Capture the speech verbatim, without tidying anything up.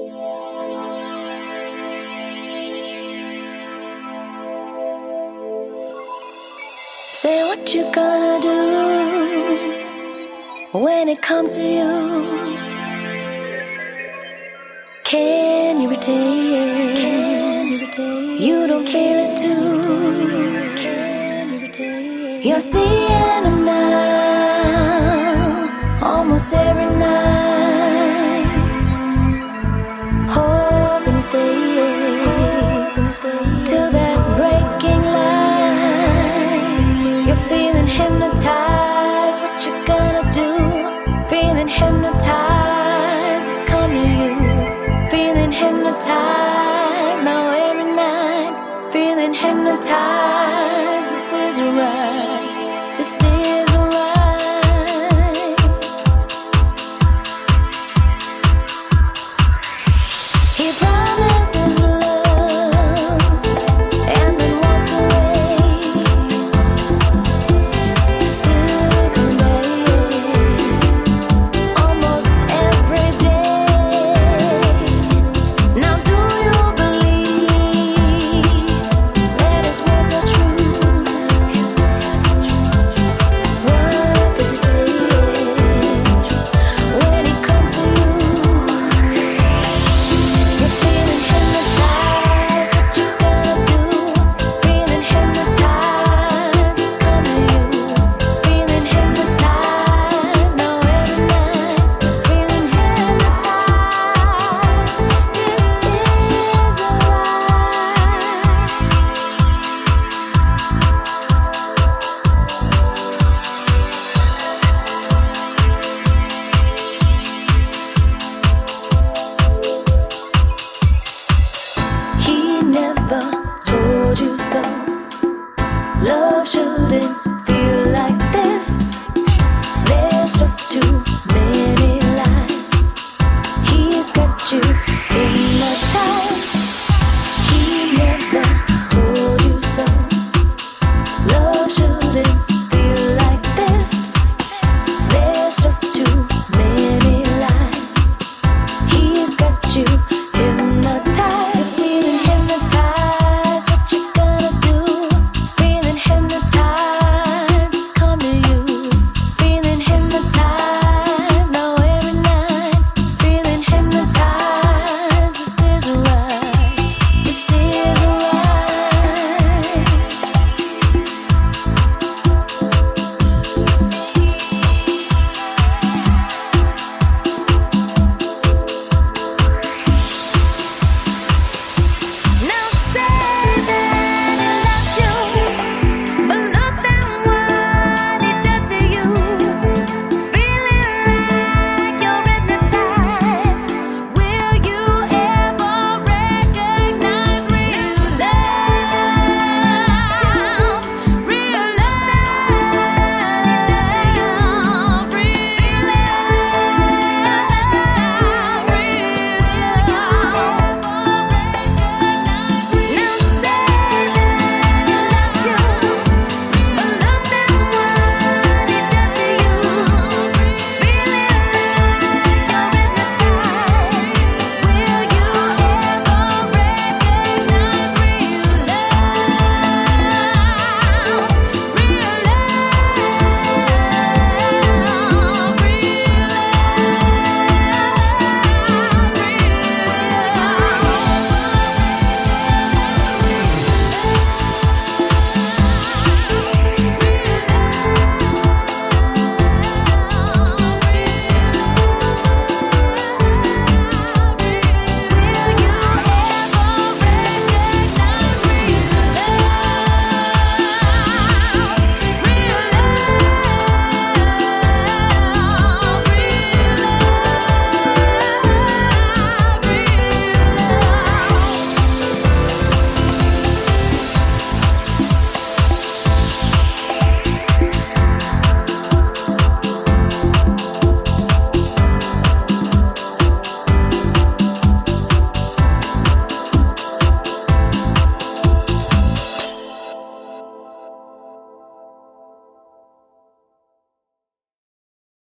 Say what you gonna do when it comes to you. Can you pretend? Can you pretend? You don't feel it too. Can you pretend? You're seeing them now, almost every night. Hoping to stay, hoping to stay till that breaking light. You're feeling hypnotized. What you gonna do? Feeling hypnotized. It's coming to you. Feeling hypnotized now every night. Feeling hypnotized.